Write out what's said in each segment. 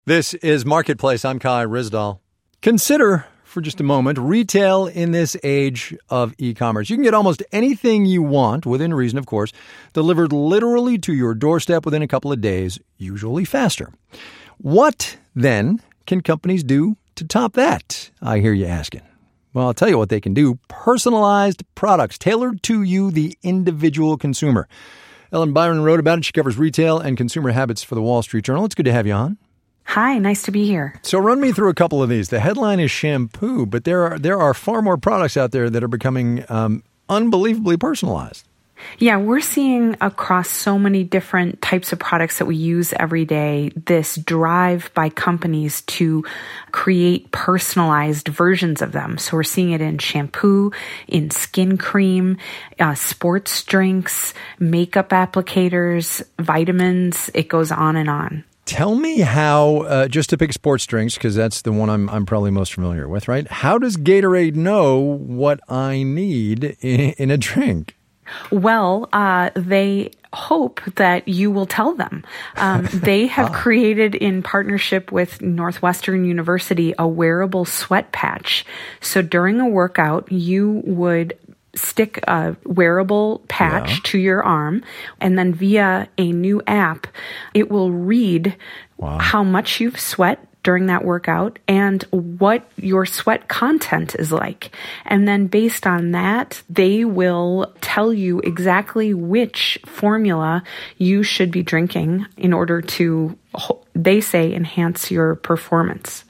This is Marketplace. I'm Kai Ryssdal. Consider for just a moment retail in this age of e-commerce. You can get almost anything you want, within reason, of course, delivered literally to your doorstep within a couple of days, usually faster. What, then, can companies do to top that, I hear you asking? Well, I'll tell you what they can do. Personalized products tailored to you, the individual consumer. Ellen Byron wrote about it. She covers retail and consumer habits for the Wall Street Journal. It's good to have you on. Hi, nice to be here. So run me through a couple of these. The headline is shampoo, but there are far more products out there that are becoming unbelievably personalized. Yeah, we're seeing across so many different types of products that we use every day, this drive by companies to create personalized versions of them. So we're seeing it in shampoo, in skin cream, sports drinks, makeup applicators, vitamins. It goes on and on. Tell me how, just to pick sports drinks, because that's the one I'm probably most familiar with, right? How does Gatorade know what I need in a drink? Well, they hope that you will tell them. They have created, in partnership with Northwestern University, a wearable sweat patch. So during a workout, you would stick a wearable patch to your arm, and then via a new app, it will read how much you've sweat during that workout and what your sweat content is like. And then based on that, they will tell you exactly which formula you should be drinking in order to, they say, enhance your performance.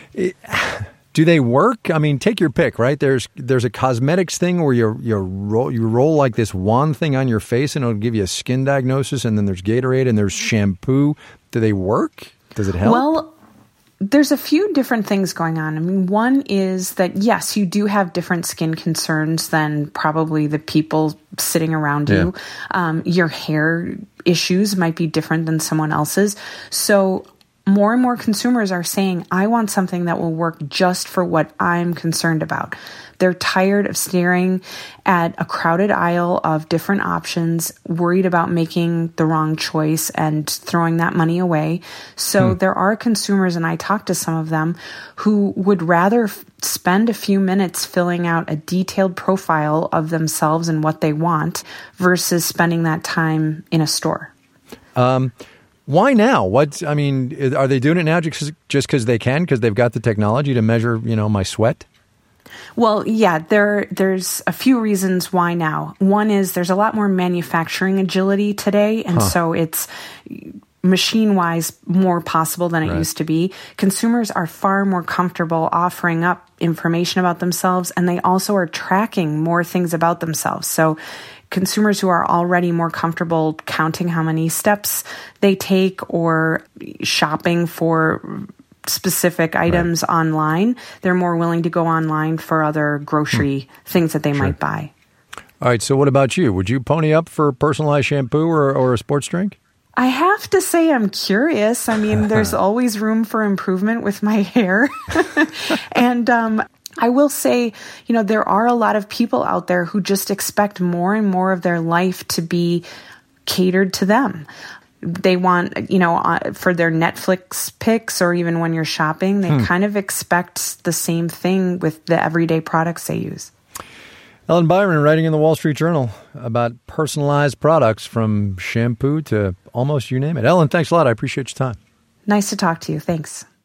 Do they work? I mean, take your pick, right? There's a cosmetics thing where you roll like this wand thing on your face and it'll give you a skin diagnosis, and then there's Gatorade and there's shampoo. Do they work? Does it help? Well, there's a few different things going on. I mean, one is that, yes, you do have different skin concerns than probably the people sitting around you. Your hair issues might be different than someone else's. So more and more consumers are saying, I want something that will work just for what I'm concerned about. They're tired of staring at a crowded aisle of different options, worried about making the wrong choice and throwing that money away. So there are consumers, and I talked to some of them, who would rather spend a few minutes filling out a detailed profile of themselves and what they want versus spending that time in a store. Why now? Are they doing it now just because they can, because they've got the technology to measure, my sweat? Well, yeah, there's a few reasons why now. One is there's a lot more manufacturing agility today, and so it's machine-wise more possible than it used to be. Consumers are far more comfortable offering up information about themselves, and they also are tracking more things about themselves. So consumers who are already more comfortable counting how many steps they take or shopping for specific items online, they're more willing to go online for other grocery things that they might buy. All right, so what about you? Would you pony up for personalized shampoo or a sports drink? I have to say I'm curious. I mean, there's always room for improvement with my hair. And I will say, there are a lot of people out there who just expect more and more of their life to be catered to them. They want, for their Netflix picks, or even when you're shopping, they kind of expect the same thing with the everyday products they use. Ellen Byron writing in the Wall Street Journal about personalized products from shampoo to almost you name it. Ellen, thanks a lot. I appreciate your time. Nice to talk to you. Thanks.